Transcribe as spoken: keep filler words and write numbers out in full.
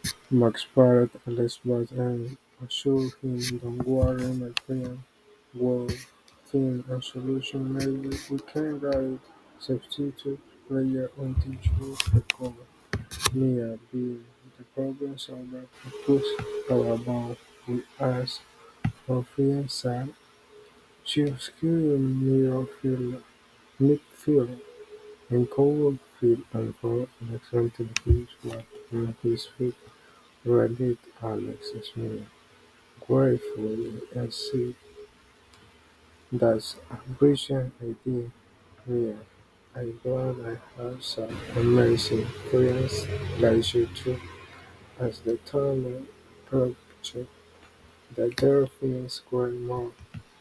Max parried Elizabeth and assured him, "Don't worry, my friend. We'll find a solution. Maybe we can write substitute player until you recover." Mia, being the problem solver who puts our ball with us, Orpheus said, "She was carrying midfield, midfield and covered field and for Alex until he was on his feet." Reddit Alex Smith gratefully said, "That's a brilliant idea, Mia. I'm glad I have such amazing friends like you too." As the tournament approached, the Dolphins were more